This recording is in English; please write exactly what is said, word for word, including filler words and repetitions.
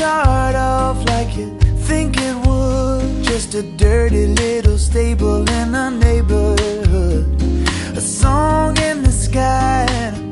start off like you think it would. Just a dirty little stable in the neighborhood, a song in the sky and